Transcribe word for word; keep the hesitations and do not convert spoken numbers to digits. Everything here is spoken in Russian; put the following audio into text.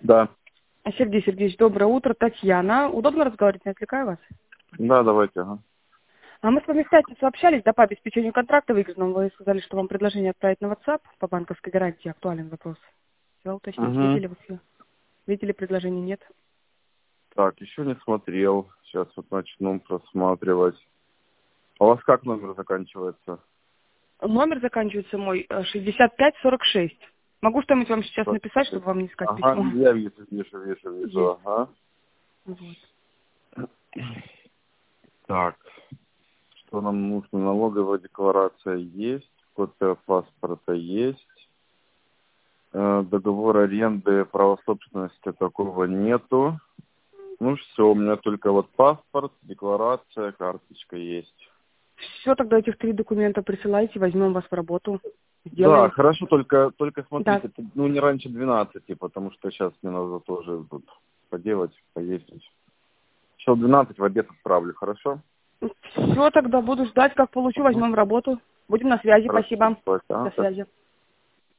Да. Сергей Сергеевич, доброе утро. Татьяна. Удобно разговаривать, не отвлекаю вас? Да, давайте, ага. А мы с вами в пятницу общались, да, по обеспечению контракта выигранного. Вы сказали, что вам предложение отправить на WhatsApp по банковской гарантии. Актуален вопрос. Хотела уточнить, Угу. видели вы все? Видели предложение? Нет? Так, еще не смотрел. Сейчас вот начну просматривать. А у вас как номер заканчивается? Номер заканчивается мой э, шестьдесят пять сорок шесть. Могу что-нибудь вам сейчас написать, чтобы вам не искать Ага, письмо? я вижу, вижу, вижу, вижу, Есть. ага. Вот. Так, что нам нужно? Налоговая декларация есть, копия паспорта есть. Э, Договор аренды, права собственности такого нету. Ну все, у меня только вот паспорт, декларация, карточка есть. Все, тогда этих три документа присылайте, возьмем вас в работу. Да, Сделаем. хорошо, только, только Да. смотрите, ну не раньше двенадцати, потому что сейчас мне надо тоже тут поделать, поездить. Сейчас в двенадцать в обед отправлю, хорошо? Все, тогда буду ждать, как получу, возьмем в работу. Будем на связи, Хорошо, спасибо. спасибо. До Ага, связи.